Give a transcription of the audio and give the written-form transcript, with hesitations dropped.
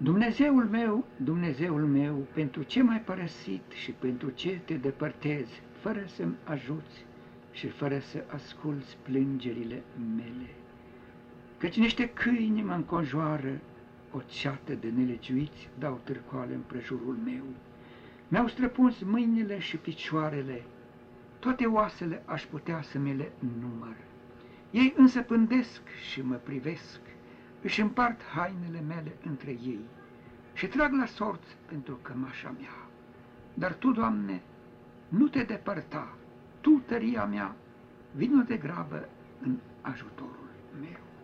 Dumnezeul meu, pentru ce m-ai părăsit și pentru ce te depărtezi, fără să-mi ajuți și fără să asculți plângerile mele? Căci niște câini mă înconjoară, o ceată de nelegiuiți dau târcoale împrejurul meu. Mi-au străpuns mâinile și picioarele, toate oasele aș putea să mi le număr. Ei însă pândesc și mă privesc, își împart hainele mele între ei și trag la sorți pentru cămașa mea. Dar Tu, Doamne, nu te depărta, Tu, tăria mea, vino de grabă în ajutorul meu.